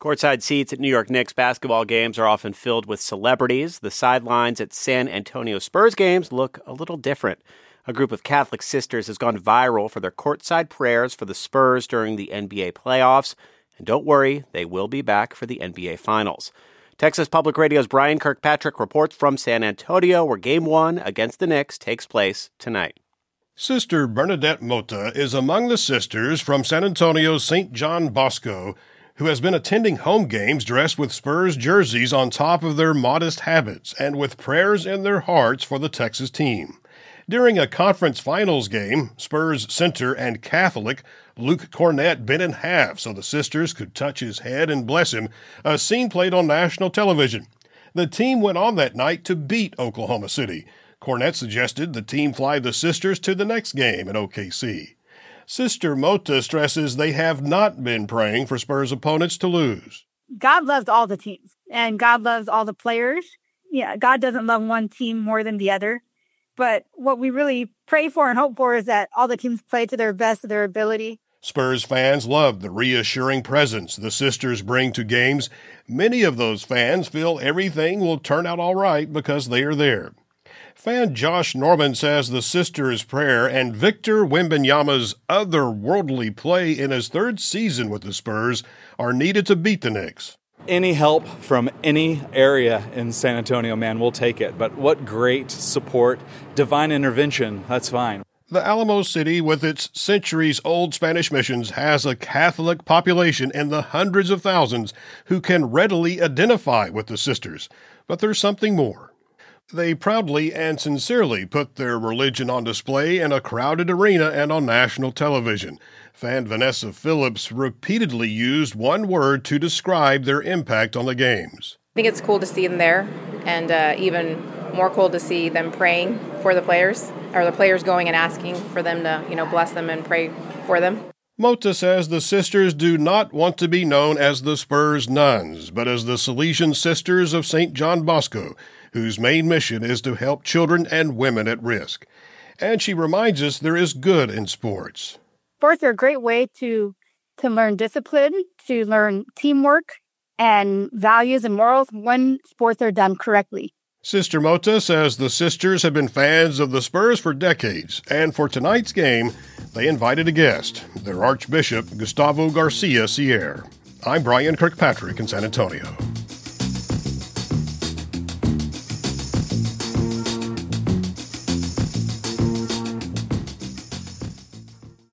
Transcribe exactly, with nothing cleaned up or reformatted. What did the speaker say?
Courtside seats at New York Knicks basketball games are often filled with celebrities. The sidelines at San Antonio Spurs games look a little different. A group of Catholic sisters has gone viral for their courtside prayers for the Spurs during the N B A playoffs. And don't worry, they will be back for the N B A Finals. Texas Public Radio's Brian Kirkpatrick reports from San Antonio, where Game one against the Knicks takes place tonight. Sister Bernadette Mota is among the sisters from San Antonio's Saint John Bosco, who has been attending home games dressed with Spurs jerseys on top of their modest habits and with prayers in their hearts for the Texas team. During a conference finals game, Spurs center and Catholic Luke Cornett bent in half so the sisters could touch his head and bless him, a scene played on national television. The team went on that night to beat Oklahoma City. Cornett suggested the team fly the sisters to the next game in O K C. Sister Mota stresses they have not been praying for Spurs opponents to lose. God loves all the teams, and God loves all the players. Yeah, God doesn't love one team more than the other. But what we really pray for and hope for is that all the teams play to their best of their ability. Spurs fans love the reassuring presence the sisters bring to games. Many of those fans feel everything will turn out all right because they are there. Fan Josh Norman says the sisters' prayer and Victor Wembanyama's otherworldly play in his third season with the Spurs are needed to beat the Knicks. Any help from any area in San Antonio, man, we'll take it. But what great support, divine intervention, that's fine. The Alamo City, with its centuries-old Spanish missions, has a Catholic population in the hundreds of thousands who can readily identify with the sisters. But there's something more. They proudly and sincerely put their religion on display in a crowded arena and on national television. Fan Vanessa Phillips repeatedly used one word to describe their impact on the games. I think it's cool to see them there, and uh, even more cool to see them praying for the players, or the players going and asking for them to, you know, bless them and pray for them. Mota says the sisters do not want to be known as the Spurs nuns, but as the Salesian Sisters of Saint John Bosco, whose main mission is to help children and women at risk. And she reminds us there is good in sports. Sports are a great way to to learn discipline, to learn teamwork and values and morals when sports are done correctly. Sister Mota says the sisters have been fans of the Spurs for decades, and for tonight's game, they invited a guest, their Archbishop Gustavo Garcia Sierra. I'm Brian Kirkpatrick in San Antonio.